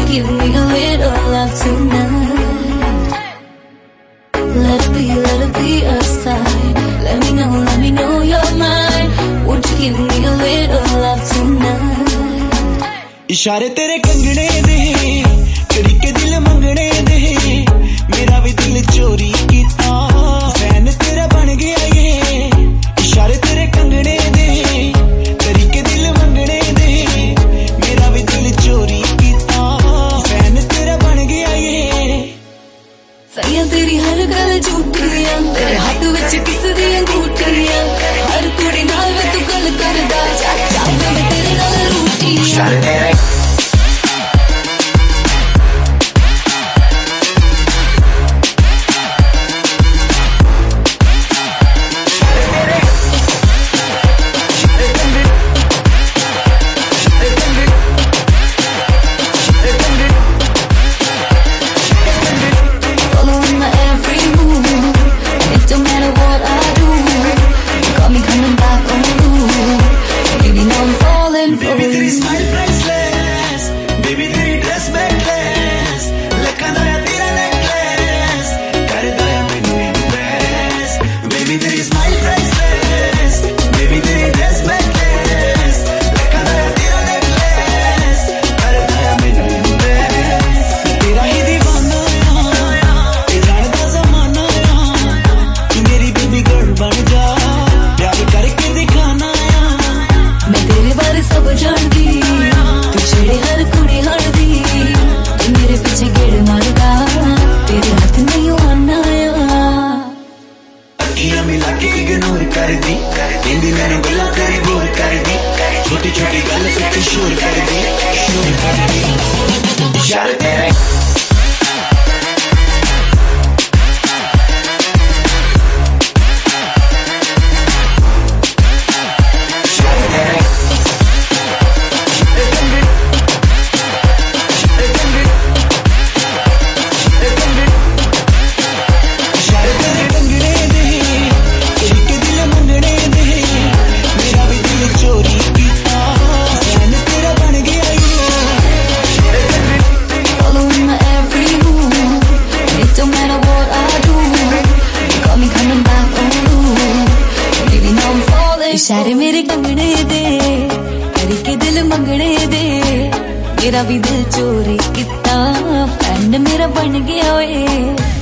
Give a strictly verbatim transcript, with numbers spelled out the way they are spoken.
give me a little love tonight? Let it be, let it be a sign. Let me know, let me know you're mine. Won't you give me a little love tonight? इशारे तेरे कंगने दे, करी के दिल मंगने दे, मेरा भी दिल चोरी कीता, फैन तेरा बन गया ये। इशारे तेरे कंगने दे, करी के दिल मंगने दे, मेरा भी दिल चोरी कीता, फैन तेरा बन गया ये। सैया तेरी हर गल झूठियां, तेरे हाथ विच किस दी अंगूठियां, हर कुड़ी नाल वे तू गल करदा, जा जा मैं तेरे नाल रूठियां। छोटी छोटी गल पे शोर कर दी, शोर कर दी, यार तेरे इशारे मेरे कंगने दे, करी के दिल मंगने दे, मेरा भी दिल चोरी किता, फैन मेरा बन गया ओए।